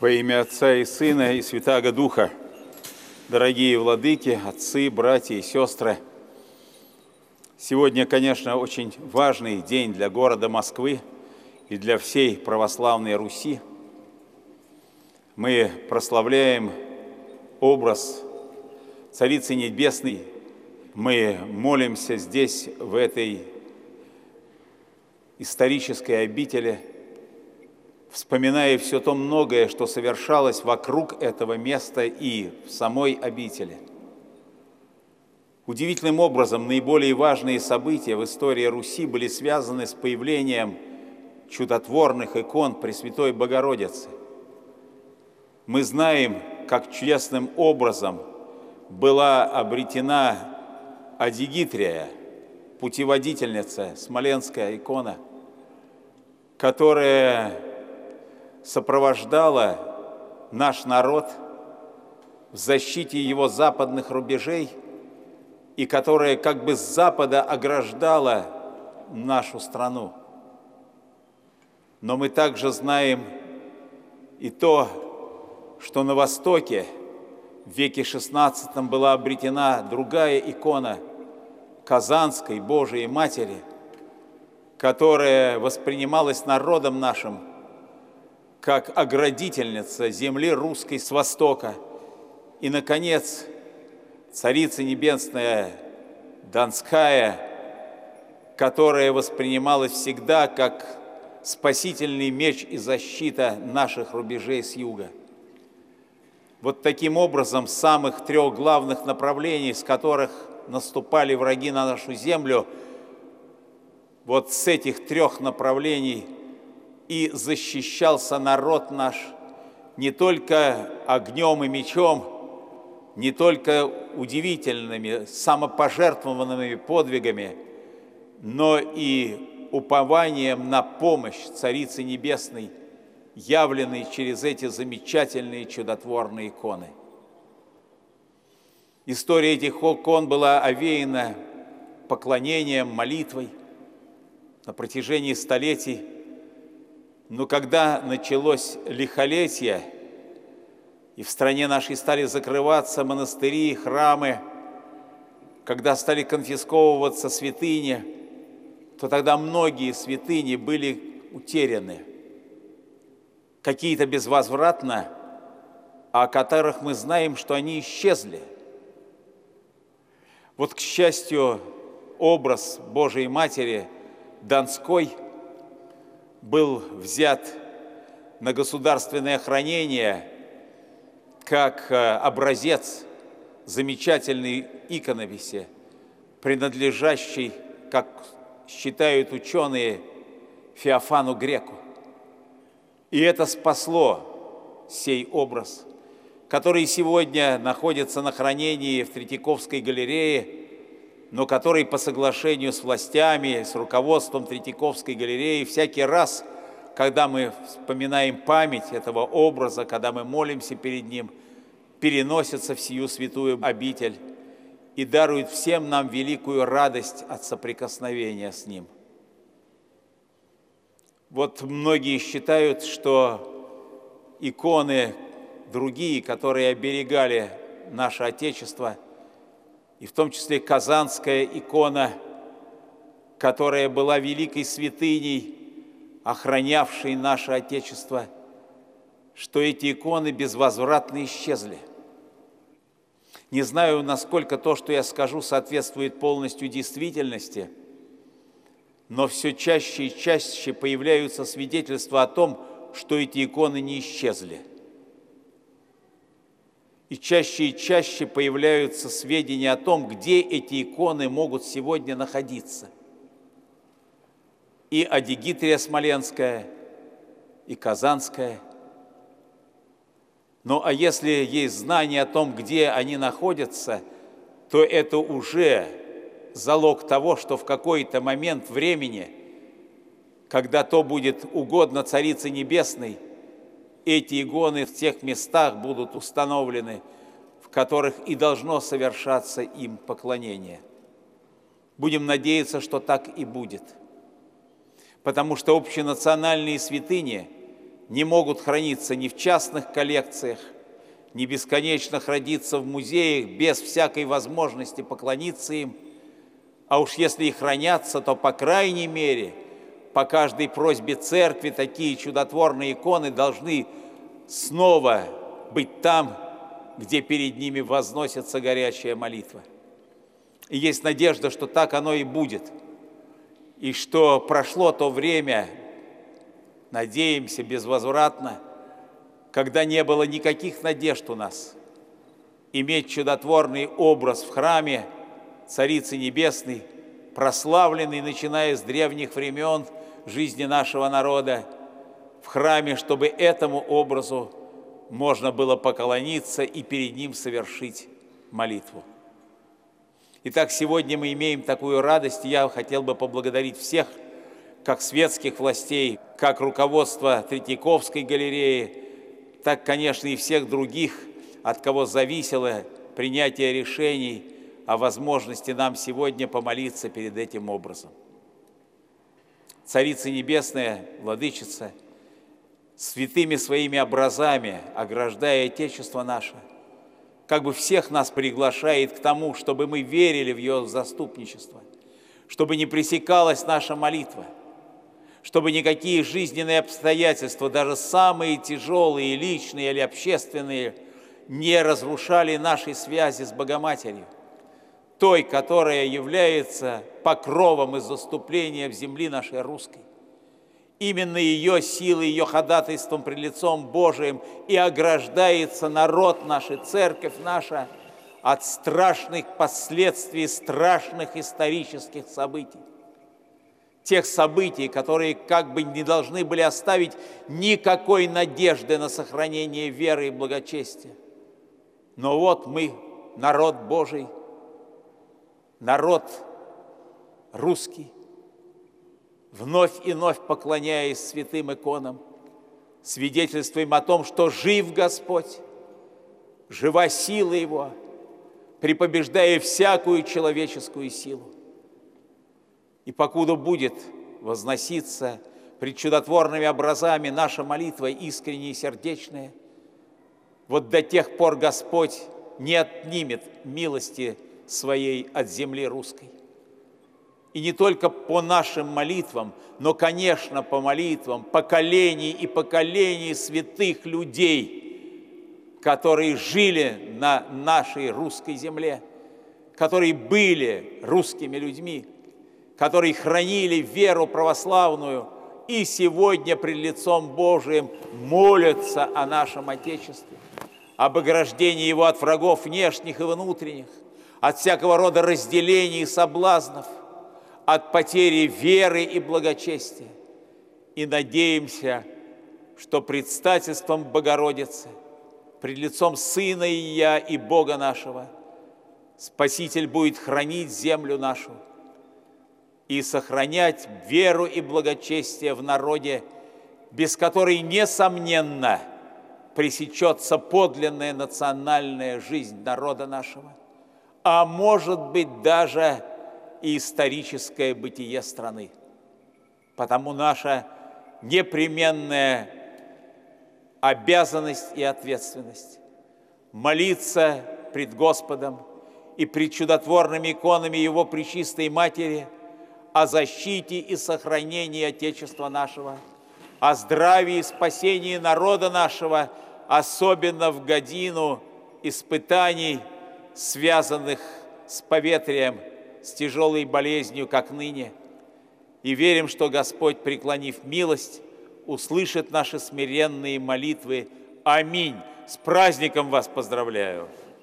Во имя Отца и Сына и Святаго Духа, дорогие владыки, отцы, братья и сестры, сегодня, конечно, очень важный день для города Москвы и для всей православной Руси. Мы прославляем образ Царицы Небесной. Мы молимся здесь, в этой исторической обители, вспоминая все то многое, что совершалось вокруг этого места и в самой обители. Удивительным образом наиболее важные события в истории Руси были связаны с появлением чудотворных икон Пресвятой Богородицы. Мы знаем, как чудесным образом была обретена Адигитрия, путеводительница, смоленская икона, которая сопровождала наш народ в защите его западных рубежей и которая как бы с запада ограждала нашу страну. Но мы также знаем и то, что на Востоке в веке XVI была обретена другая икона Казанской Божией Матери, которая воспринималась народом нашим как оградительница земли русской с востока. И, наконец, Царица Небесная Донская, которая воспринималась всегда как спасительный меч и защита наших рубежей с юга. Вот таким образом, с самых трех главных направлений, с которых наступали враги на нашу землю, вот с этих трех направлений и защищался народ наш не только огнем и мечом, не только удивительными, самопожертвованными подвигами, но и упованием на помощь Царицы Небесной, явленной через эти замечательные чудотворные иконы. История этих икон была овеяна поклонением, молитвой на протяжении столетий. Но когда началось лихолетие, и в стране нашей стали закрываться монастыри, храмы, когда стали конфисковываться святыни, то тогда многие святыни были утеряны. Какие-то безвозвратно, а о которых мы знаем, что они исчезли. Вот, к счастью, образ Божией Матери Донской был взят на государственное хранение как образец замечательной иконовеси, принадлежащей, как считают ученые, Феофану Греку. И это спасло сей образ, который сегодня находится на хранении в Третьяковской галерее, но который по соглашению с властями, с руководством Третьяковской галереи всякий раз, когда мы вспоминаем память этого образа, когда мы молимся перед ним, переносится в сию святую обитель и дарует всем нам великую радость от соприкосновения с ним. Вот многие считают, что иконы другие, которые оберегали наше Отечество, и в том числе Казанская икона, которая была великой святыней, охранявшей наше Отечество, что эти иконы безвозвратно исчезли. Не знаю, насколько то, что я скажу, соответствует полностью действительности, но все чаще и чаще появляются свидетельства о том, что эти иконы не исчезли. И чаще появляются сведения о том, где эти иконы могут сегодня находиться. И Адигитрия Смоленская, и Казанская. Ну а если есть знание о том, где они находятся, то это уже залог того, что в какой-то момент времени, когда то будет угодно Царице Небесной, эти иконы в тех местах будут установлены, в которых и должно совершаться им поклонение. Будем надеяться, что так и будет. Потому что общенациональные святыни не могут храниться ни в частных коллекциях, ни бесконечно храниться в музеях без всякой возможности поклониться им, а уж если и хранятся, то, по крайней мере, по каждой просьбе церкви такие чудотворные иконы должны снова быть там, где перед ними возносится горячая молитва. И есть надежда, что так оно и будет, и что прошло то время, надеемся, безвозвратно, когда не было никаких надежд у нас иметь чудотворный образ в храме Царицы Небесной, прославленный, начиная с древних времен жизни нашего народа, в храме, чтобы этому образу можно было поклониться и перед ним совершить молитву. Итак, сегодня мы имеем такую радость, и я хотел бы поблагодарить всех, как светских властей, как руководство Третьяковской галереи, так, конечно, и всех других, от кого зависело принятие решений о возможности нам сегодня помолиться перед этим образом. Царица Небесная, Владычица, святыми своими образами, ограждая Отечество наше, как бы всех нас приглашает к тому, чтобы мы верили в ее заступничество, чтобы не пресекалась наша молитва, чтобы никакие жизненные обстоятельства, даже самые тяжелые, личные или общественные, не разрушали нашей связи с Богоматерью, той, которая является покровом и заступлением земли нашей русской. Именно ее силой, ее ходатайством пред лицом Божиим и ограждается народ наш, церковь наша от страшных последствий, страшных исторических событий. Тех событий, которые как бы не должны были оставить никакой надежды на сохранение веры и благочестия. Но вот мы, народ Божий, народ русский, вновь и вновь поклоняясь святым иконам, свидетельствуем о том, что жив Господь, жива сила Его, препобеждая всякую человеческую силу. И покуда будет возноситься пред чудотворными образами наша молитва искренняя и сердечная, вот до тех пор Господь не отнимет милости своей от земли русской. И не только по нашим молитвам, но, конечно, по молитвам поколений и поколений святых людей, которые жили на нашей русской земле, которые были русскими людьми, которые хранили веру православную и сегодня пред лицом Божиим молятся о нашем Отечестве, об ограждении его от врагов внешних и внутренних, от всякого рода разделений и соблазнов, от потери веры и благочестия. И надеемся, что предстательством Богородицы, пред лицом Сына Ия и Бога нашего, Спаситель будет хранить землю нашу и сохранять веру и благочестие в народе, без которой, несомненно, пресечется подлинная национальная жизнь народа нашего, а может быть даже и историческое бытие страны. Потому наша непременная обязанность и ответственность молиться пред Господом и пред чудотворными иконами Его Пречистой Матери о защите и сохранении Отечества нашего, о здравии и спасении народа нашего, особенно в годину испытаний, связанных с поветрием, с тяжелой болезнью, как ныне. И верим, что Господь, преклонив милость, услышит наши смиренные молитвы. Аминь. С праздником вас поздравляю!